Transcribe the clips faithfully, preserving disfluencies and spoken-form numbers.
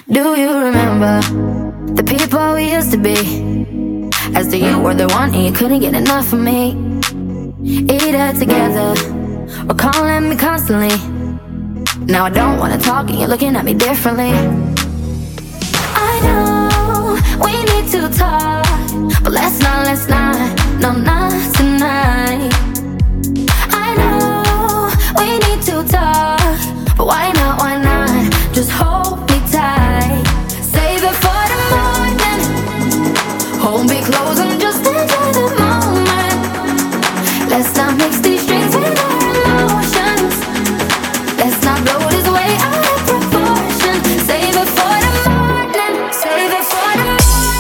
Do you remember the people we used to be? As though you were the one and you couldn't get enough of me. Eat it together, or calling me constantly. Now I don't wanna talk and you're looking at me differently. I know we need to talk, but let's not, let's not, no, not tonight. I know we need to talk, but why not, why not, just hold me tight. Save it for the morning, hold me close and just enjoy the moment. Let's not mix these drinks with our emotions. Let's not blow this way out of proportion. Save it for the morning, save it for the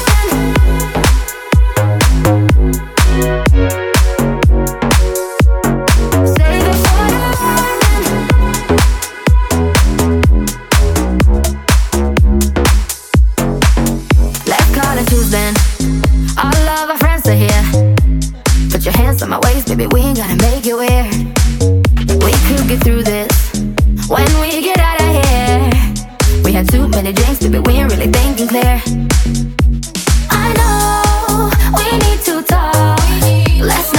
morning. Save it for the morning. Let's call it Tuesday. All of our friends are here. Put your hands on my waist, baby, we ain't gotta make it weird. We could get through this when we get out of here. We had too many drinks, baby, we ain't really thinking clear. I know we need to talk. Let's not